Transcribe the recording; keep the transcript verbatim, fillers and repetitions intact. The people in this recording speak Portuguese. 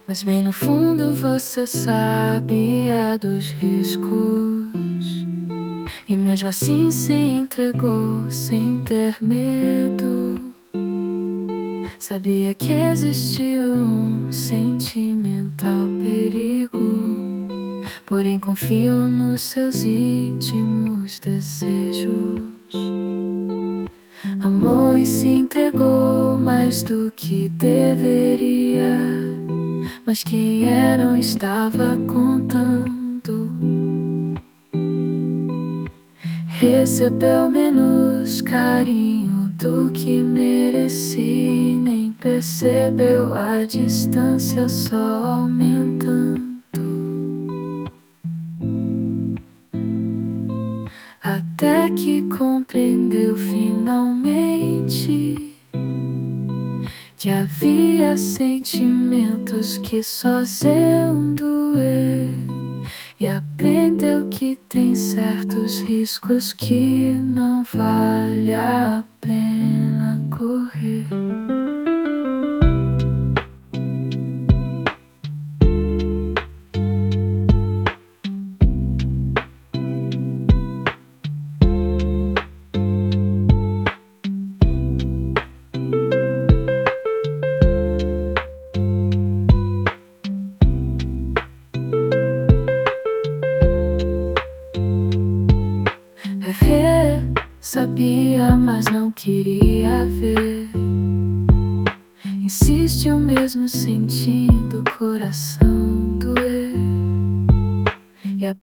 Mas bem no fundo você sabia dos riscos, e mesmo assim se entregou sem ter medo. Sabia que existia um sentimental perigo, porém confio nos seus íntimos desejos. Amou e se entregou mais do que deveria, mas quem era não estava contando. Recebeu menos carinho do que merecia, nem percebeu a distância só aumentando. Até que compreendeu finalmente que havia sentimentos que só faziam doer, e aprendeu que tem certos riscos que não vale a pena correr. Ver, sabia, mas não queria ver. Insiste o mesmo sentindo o coração.